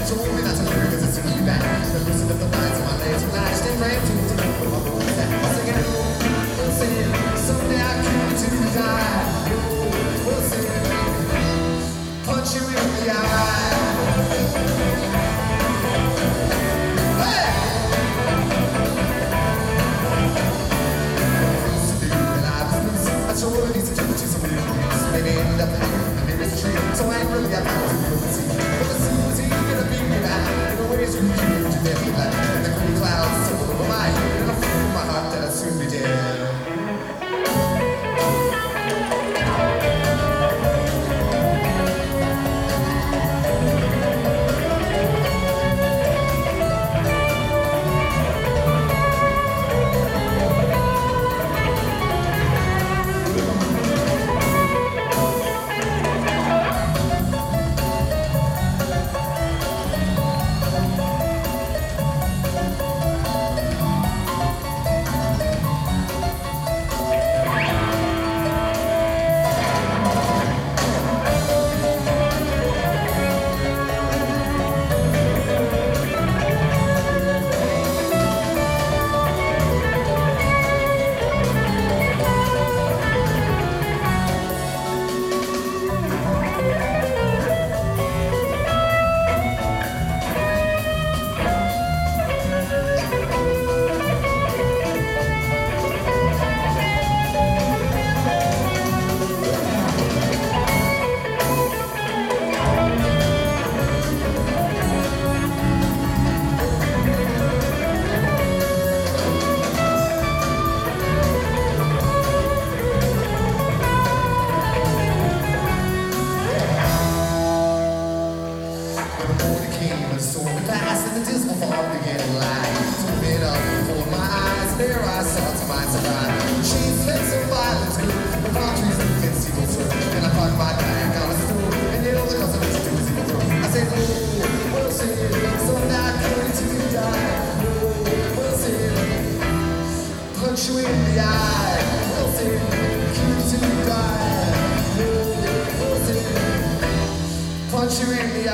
told me not to worry because it's really bad. The loosen of the lines of my legs flashed and ran to put my voice back. Once again, we'll see. Someday I come to die. We'll see. Punch you in the eye. Hey! I told her these activities are weird. Maybe end up in the nearest tree. So I ain't really got time to look and see. But the sea was even gonna be me back. In the ways you cute to death with that. And the green clouds so over my head. And I feel in my heart that I'll soon be dead. Punch you in the eye, we'll see, keep to die, we'll see, punch you in the